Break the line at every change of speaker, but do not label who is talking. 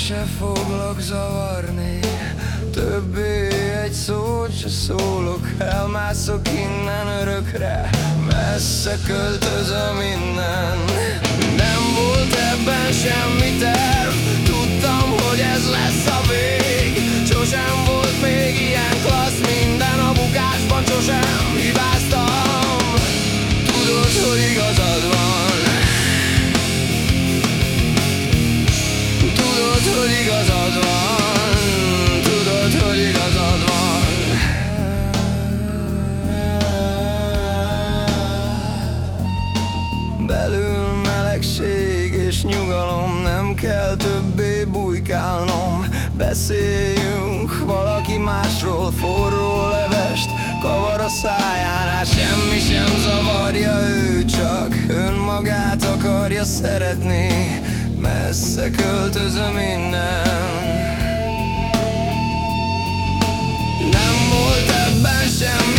se foglak zavarni, többé egy szót se szólok. Elmászok innen örökre, messze költözöm innen. Nem volt ebben semmi terv, tudtam, hogy ez lesz a vég. Sosem volt még ilyen klassz, minden a bukásban sosem hibáztam. Tudod, hogy igazad van, tudod, hogy igazad van, tudod, hogy igazad van. Belül melegség és nyugalom, nem kell többé bujkálnom. Beszéljünk valaki másról, forró levest kavar a szájánál. Semmi sem zavarja, ő csak önmagát akarja szeretni. Messze költözöm innen. Nem volt ebben semmi